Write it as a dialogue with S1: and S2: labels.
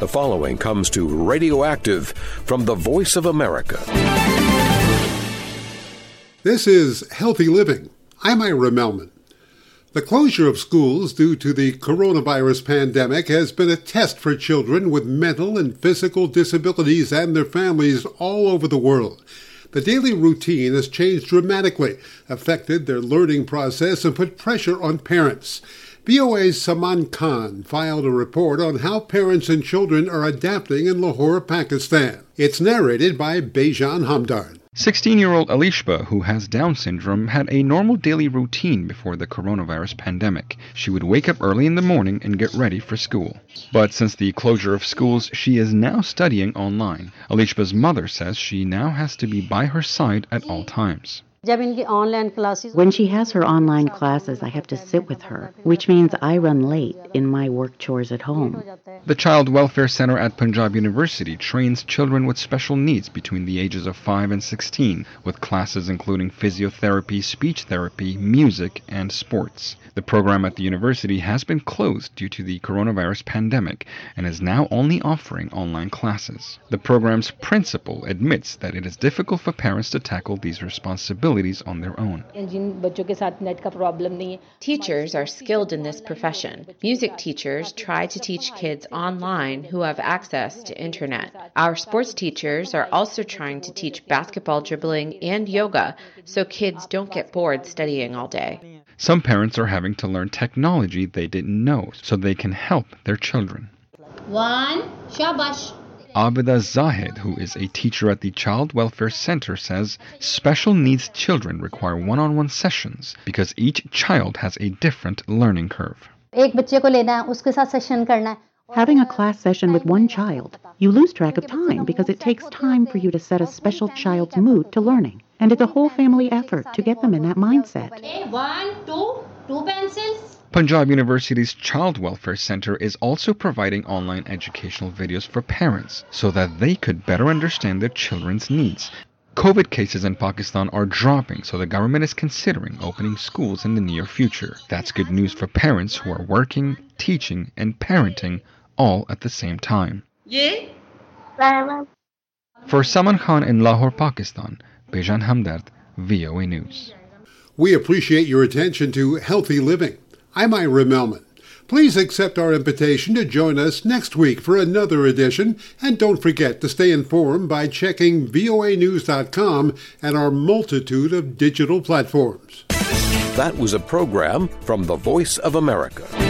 S1: The following comes to Radioactive from the Voice of America.
S2: This is Healthy Living. I'm Ira Melman. The closure of schools due to the coronavirus pandemic has been a test for children with mental and physical disabilities and their families all over the world. The daily routine has changed dramatically, affected their learning process, and put pressure on parents. VOA's Saman Khan filed a report on how parents and children are adapting in Lahore, Pakistan. It's narrated by Bejan Hamdan.
S3: 16-year-old Alishba, who has Down syndrome, had a normal daily routine before the coronavirus pandemic. She would wake up early in the morning and get ready for school. But since the closure of schools, she is now studying online. Alishba's mother says she now has to be by her side at all times.
S4: When she has her online classes, I have to sit with her, which means I run late in my work chores at home.
S3: The Child Welfare Center at Punjab University trains children with special needs between the ages of 5 and 16, with classes including physiotherapy, speech therapy, music, and sports. The program at the university has been closed due to the coronavirus pandemic and is now only offering online classes. The program's principal admits that it is difficult for parents to tackle these responsibilities on their own.
S5: Teachers are skilled in this profession. Music teachers try to teach kids online who have access to internet. Our sports teachers are also trying to teach basketball dribbling and yoga so kids don't get bored studying all day.
S3: Some parents are having to learn technology they didn't know so they can help their children. Abida Zahid, who is a teacher at the Child Welfare Center, says special needs children require one-on-one sessions because each child has a different learning curve.
S4: Having a class session with one child, you lose track of time because it takes time for you to set a special child's mood to learning. And it's a whole family effort to get them in that mindset.
S5: Two pencils.
S3: Punjab University's Child Welfare Center is also providing online educational videos for parents so that they could better understand their children's needs. COVID cases in Pakistan are dropping, so the government is considering opening schools in the near future. That's good news for parents who are working, teaching, and parenting all at the same time. For Saman Khan in Lahore, Pakistan, Bejan Hamdard, VOA News.
S2: We appreciate your attention to Healthy Living. I'm Ira Melman. Please accept our invitation to join us next week for another edition, and don't forget to stay informed by checking voanews.com and our multitude of digital platforms.
S1: That was a program from the Voice of America.